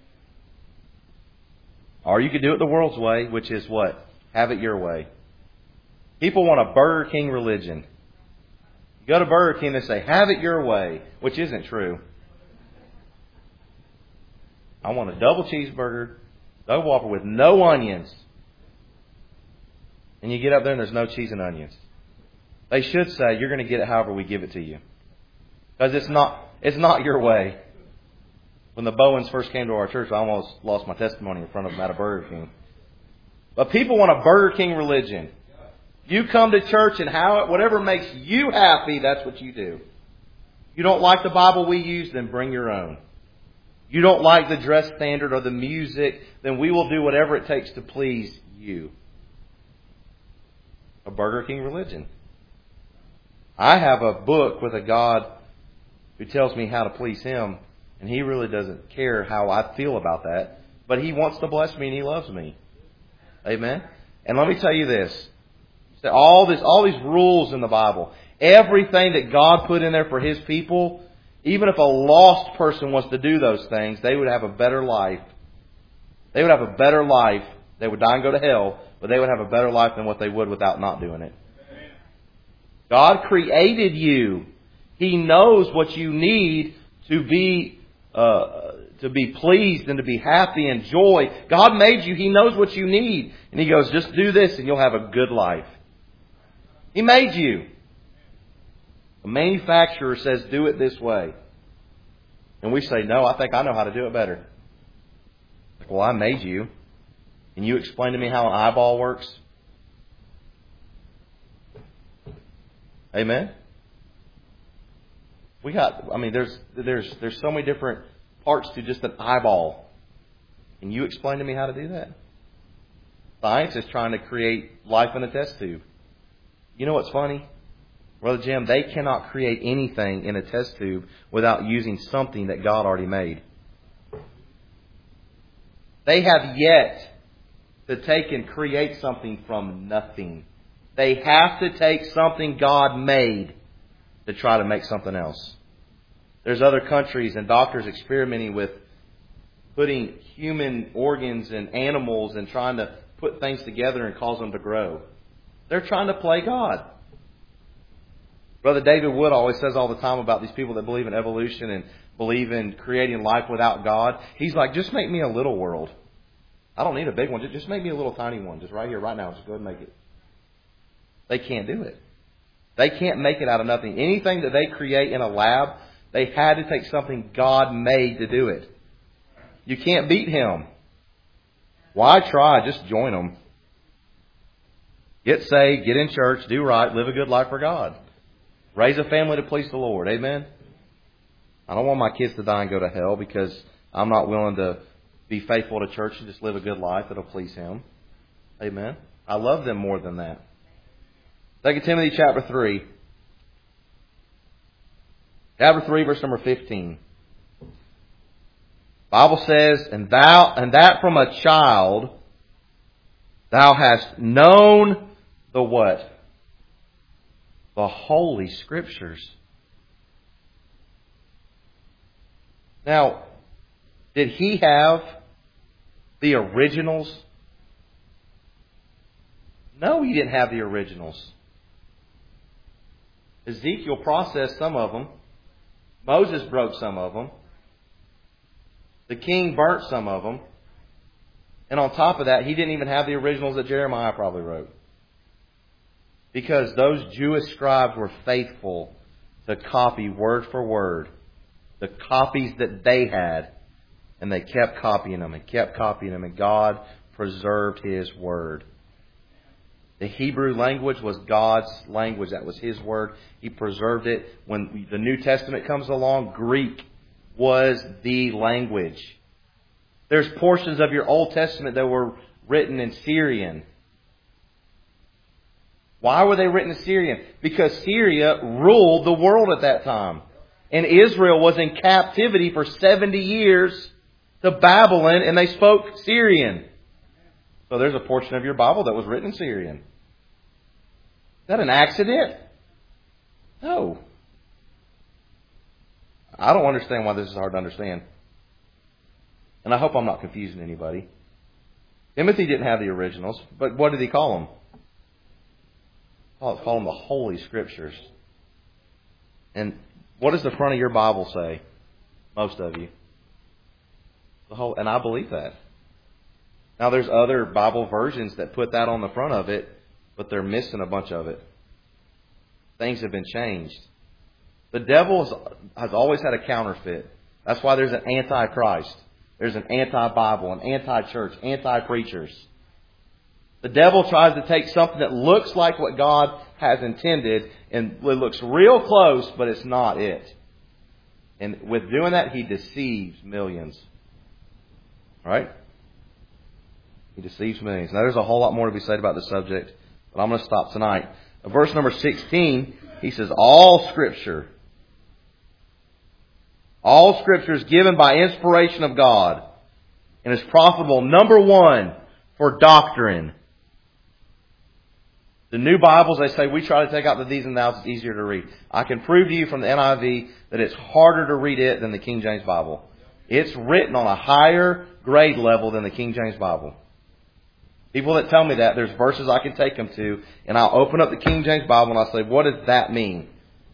Or you could do it the world's way, which is what? Have it your way. People want a Burger King religion. You go to Burger King and say, have it your way, which isn't true. I want a double cheeseburger, double Whopper with no onions. And you get up there and there's no cheese and onions. They should say, you're going to get it however we give it to you. Because it's not your way. When the Bowens first came to our church, I almost lost my testimony in front of them at a Burger King. But people want a Burger King religion. You come to church and whatever makes you happy, that's what you do. You don't like the Bible we use, then bring your own. You don't like the dress standard or the music, then we will do whatever it takes to please you. A Burger King religion. I have a book with a God who tells me how to please Him, and He really doesn't care how I feel about that, but He wants to bless me and He loves me. Amen? And let me tell you this. All these rules in the Bible, everything that God put in there for His people, even if a lost person wants to do those things, they would have a better life. They would have a better life. They would die and go to hell, but they would have a better life than what they would without not doing it. God created you. He knows what you need to be pleased and to be happy and joy. God made you. He knows what you need. And He goes, just do this and you'll have a good life. He made you. The manufacturer says, do it this way. And we say, no, I think I know how to do it better. Like, well, I made you. Can you explain to me how an eyeball works? Amen? There's so many different parts to just an eyeball. Can you explain to me how to do that? Science is trying to create life in a test tube. You know what's funny? Brother Jim, they cannot create anything in a test tube without using something that God already made. They have yet to take and create something from nothing. They have to take something God made to try to make something else. There's other countries and doctors experimenting with putting human organs in animals and trying to put things together and cause them to grow. They're trying to play God. Brother David Wood always says all the time about these people that believe in evolution and believe in creating life without God. He's like, just make me a little world. I don't need a big one. Just make me a little tiny one. Just right here, right now. Just go ahead and make it. They can't do it. They can't make it out of nothing. Anything that they create in a lab, they had to take something God made to do it. You can't beat Him. Why try? Just join Him. Get saved, get in church, do right, live a good life for God. Raise a family to please the Lord. Amen? I don't want my kids to die and go to hell because I'm not willing to be faithful to church and just live a good life that'll please Him. Amen? I love them more than that. 2 Timothy chapter 3. Chapter 3, verse number 15. Bible says, and that from a child thou hast known the what? The Holy Scriptures. Now, did he have the originals? No, he didn't have the originals. Ezekiel processed some of them. Moses broke some of them. The king burnt some of them. And on top of that, he didn't even have the originals that Jeremiah probably wrote. Because those Jewish scribes were faithful to copy word for word the copies that they had. And they kept copying them and kept copying them. And God preserved His Word. The Hebrew language was God's language. That was His Word. He preserved it. When the New Testament comes along, Greek was the language. There's portions of your Old Testament that were written in Syrian. Why were they written in Syrian? Because Syria ruled the world at that time. And Israel was in captivity for 70 years to Babylon, and they spoke Syrian. So there's a portion of your Bible that was written in Syrian. Is that an accident? No. I don't understand why this is hard to understand. And I hope I'm not confusing anybody. Timothy didn't have the originals, but what did he call them? Call them the Holy Scriptures. And what does the front of your Bible say? Most of you. And I believe that. Now there's other Bible versions that put that on the front of it, but they're missing a bunch of it. Things have been changed. The devil has always had a counterfeit. That's why there's an anti-Christ. There's an anti-Bible, an anti-church, anti-preachers. The devil tries to take something that looks like what God has intended, and it looks real close, but it's not it. And with doing that, he deceives millions. Right? He deceives millions. Now, there's a whole lot more to be said about this subject, but I'm going to stop tonight. Verse number 16, he says, all Scripture is given by inspiration of God and is profitable, number one, for doctrine. The new Bibles, they say, we try to take out the these and thous, it's easier to read. I can prove to you from the NIV that it's harder to read it than the King James Bible. It's written on a higher grade level than the King James Bible. People that tell me that, there's verses I can take them to, and I'll open up the King James Bible and I'll say, what does that mean?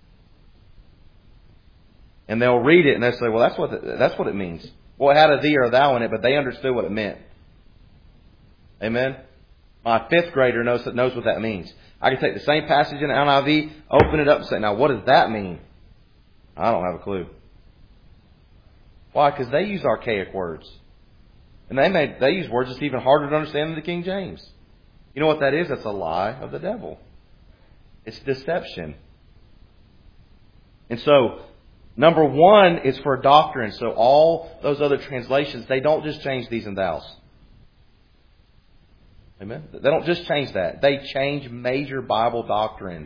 And they'll read it and they'll say, well, that's what it means. Well, it had a thee or a thou in it, but they understood what it meant. Amen? My fifth grader knows what that means. I can take the same passage in the NIV, open it up and say, now what does that mean? I don't have a clue. Why? Because they use archaic words. And they use words that's even harder to understand than the King James. You know what that is? That's a lie of the devil. It's deception. And so, number one is for doctrine. So all those other translations, they don't just change these and thous. Amen? They don't just change that. They change major Bible doctrines.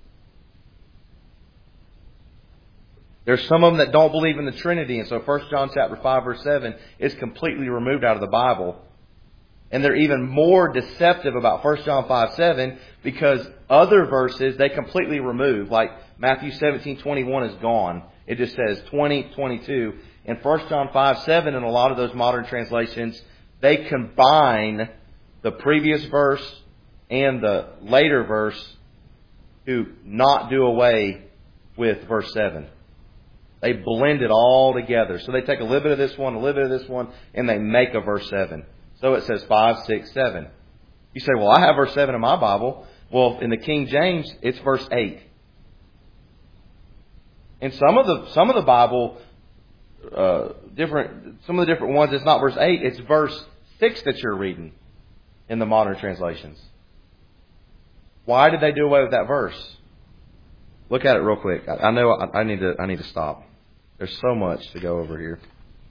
There's some of them that don't believe in the Trinity. And so 1 John chapter 5 verse 7 is completely removed out of the Bible. And they're even more deceptive about 1 John 5:7 because other verses they completely remove. Like Matthew 17:21 is gone. It just says 20:22. And 1 John 5:7 in a lot of those modern translations, they combine the previous verse and the later verse to not do away with verse 7. They blend it all together. So they take a little bit of this one, a little bit of this one, and they make a verse 7. So it says 5, 6, 7. You say, well, I have verse 7 in my Bible. Well, in the King James, it's verse 8. And some of the Bible, some of the different ones, it's not verse 8, it's verse 6 that you're reading in the modern translations. Why did they do away with that verse? Look at it real quick. I know I need to stop. There's so much to go over here.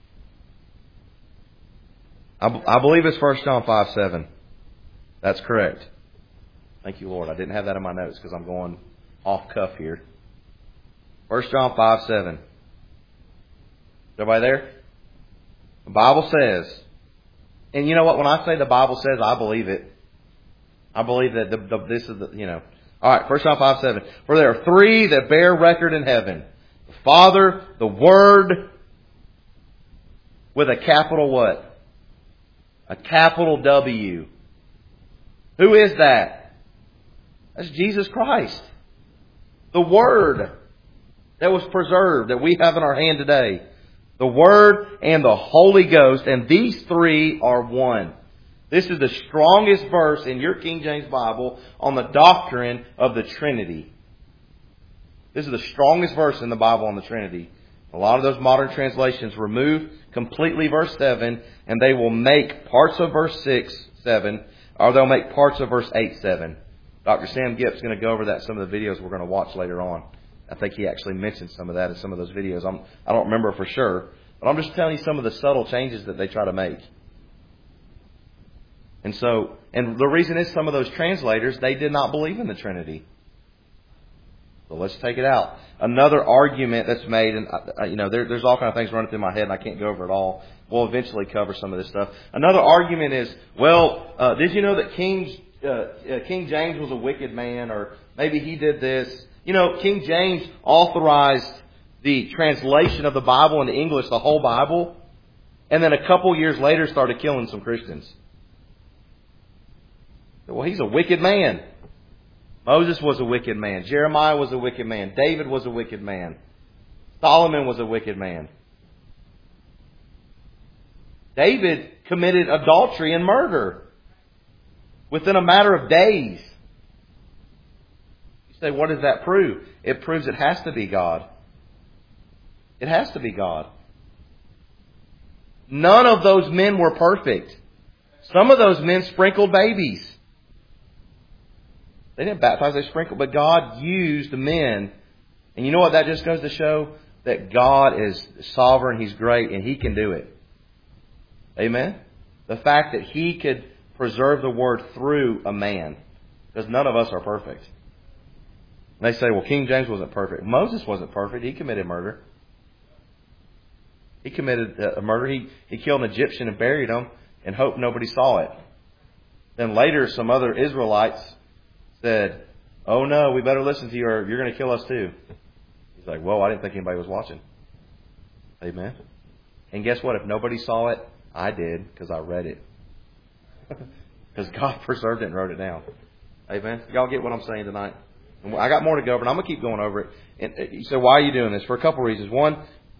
I believe it's 1 John 5:7. That's correct. Thank you, Lord. I didn't have that in my notes because I'm going off cuff here. 1 John 5:7. Is everybody there? The Bible says, and you know what? When I say the Bible says, I believe it. I believe that this is the. All right, 1 John 5:7. For there are three that bear record in heaven: the Father, the Word, with a capital what? A capital W. Who is that? That's Jesus Christ. The Word that was preserved, that we have in our hand today. The Word and the Holy Ghost, and these three are one. This is the strongest verse in your King James Bible on the doctrine of the Trinity. This is the strongest verse in the Bible on the Trinity. A lot of those modern translations remove completely verse 7, and they will make parts of verse 6, 7, or they'll make parts of verse 8, 7. Dr. Sam Gipp's going to go over that in some of the videos we're going to watch later on. I think he actually mentioned some of that in some of those videos. I don't remember for sure, but I'm just telling you some of the subtle changes that they try to make. And the reason is some of those translators, they did not believe in the Trinity. So let's take it out. Another argument that's made, and there's all kinds of things running through my head, and I can't go over it all. We'll eventually cover some of this stuff. Another argument is, did you know that King James was a wicked man, or maybe he did this? King James authorized the translation of the Bible into English, the whole Bible, and then a couple years later started killing some Christians. Well, he's a wicked man. Moses was a wicked man. Jeremiah was a wicked man. David was a wicked man. Solomon was a wicked man. David committed adultery and murder within a matter of days. You say, what does that prove? It proves it has to be God. It has to be God. None of those men were perfect. Some of those men sprinkled babies. They didn't baptize, they sprinkled. But God used men. And you know what that just goes to show? That God is sovereign, He's great, and He can do it. Amen? The fact that He could preserve the Word through a man. Because none of us are perfect. And they say, well, King James wasn't perfect. Moses wasn't perfect. He committed murder. He committed a murder. He killed an Egyptian and buried him and hoped nobody saw it. Then later, some other Israelites said, oh no, we better listen to you or you're going to kill us too. He's like, well, I didn't think anybody was watching. Amen. And guess what? If nobody saw it, I did because I read it. Because God preserved it and wrote it down. Amen. Y'all get what I'm saying tonight? And I got more to go, but I'm going to keep going over it. And you say, why are you doing this? For a couple of reasons. One,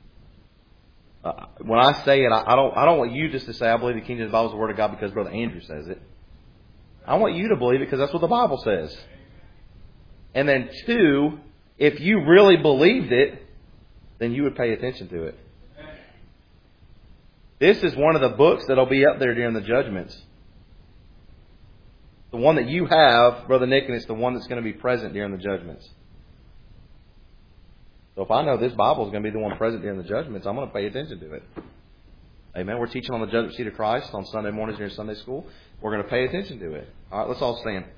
when I say it, I don't want you just to say, I believe the King James Bible is the Word of God because Brother Andrew says it. I want you to believe it because that's what the Bible says. And then two, if you really believed it, then you would pay attention to it. This is one of the books that will be up there during the judgments. The one that you have, Brother Nick, and it's the one that's going to be present during the judgments. So if I know this Bible is going to be the one present during the judgments, I'm going to pay attention to it. Amen. We're teaching on the judgment seat of Christ on Sunday mornings during Sunday school. We're going to pay attention to it. All right, let's all stand.